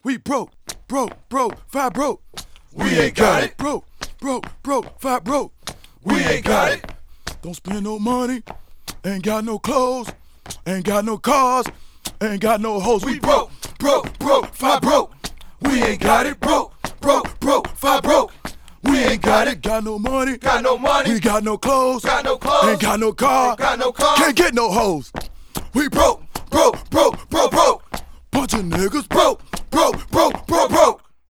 We broke, five broke. We ain't got it. Broke, five broke. We ain't got it. Don't spend no money, ain't got no clothes, ain't got no cars, ain't got no hoes. We broke, five broke. We ain't got it. Broke, five broke. We ain't got it. Got no money, We got no clothes, ain't got no car, can't get no hoes. We broke. Bunch of niggas broke.